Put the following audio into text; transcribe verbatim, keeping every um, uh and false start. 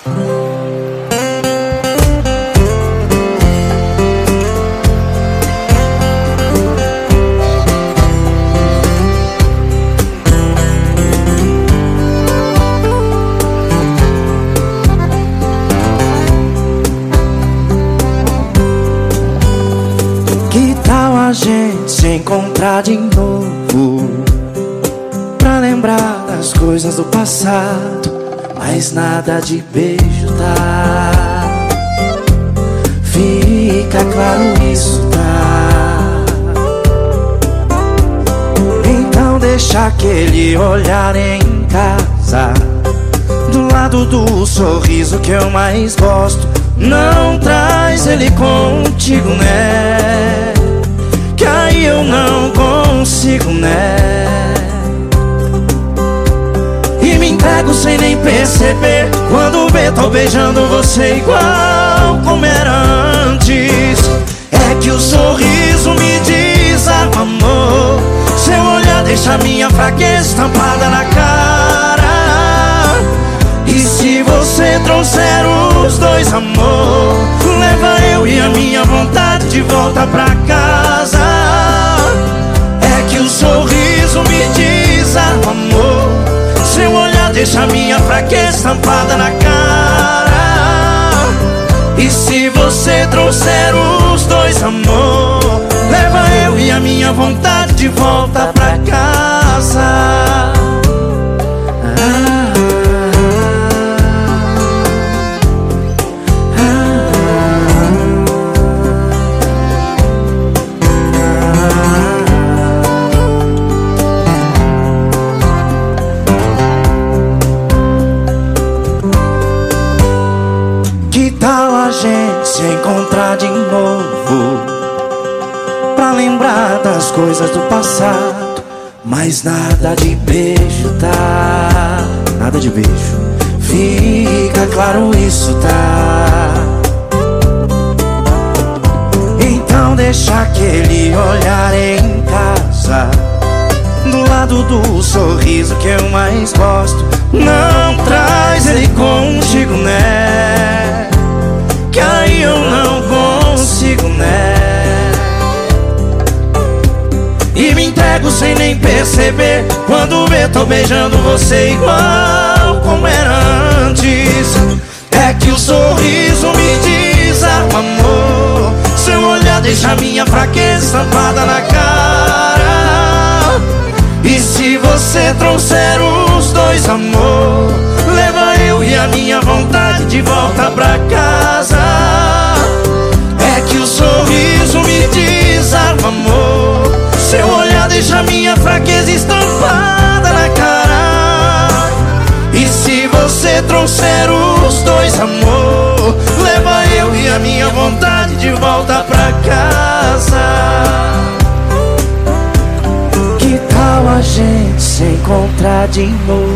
Que tal a gente se encontrar de novo, pra lembrar das coisas do passado, mas nada de beijo, tá? Fica claro isso, tá? Então deixa aquele olhar em casa, do lado do sorriso que eu mais gosto. Não traz ele contigo, né? Que aí eu não consigo, né? E me entrego sem nem perceber, quando vê tô beijando você igual como era antes. É que o sorriso me desarma, amor. Seu olhar deixa minha fraqueza estampada na cara. E se você trouxer os dois, amor, leva eu e a minha vontade de volta pra casa. É que o sorriso me desarma, amor. Seu olhar deixa minha fraqueza estampada na cara. E se você trouxer os dois, amor, leva eu e a minha vontade de volta pra casa. Que tal a gente se encontrar de novo, pra lembrar das coisas do passado, mas nada de beijo, tá? Nada de beijo. Fica claro isso, tá? Então deixa aquele olhar em casa, do lado do sorriso que eu mais gosto. Não traz ele contigo, né? Que aí eu não consigo, né? E me entrego sem nem perceber, quando vê tô beijando você igual como era antes. É que o sorriso me desarma, amor. Seu olhar deixa minha fraqueza estampada na cara. E se você trouxer os dois, amor, leva eu e a minha vontade de volta pra casa. É que o sorriso me desarma, amor. Seu olhar deixa minha fraqueza estampada na cara. E se você trouxer os dois, amor, leva eu e a minha vontade de volta pra casa. Que tal a gente se encontrar de novo,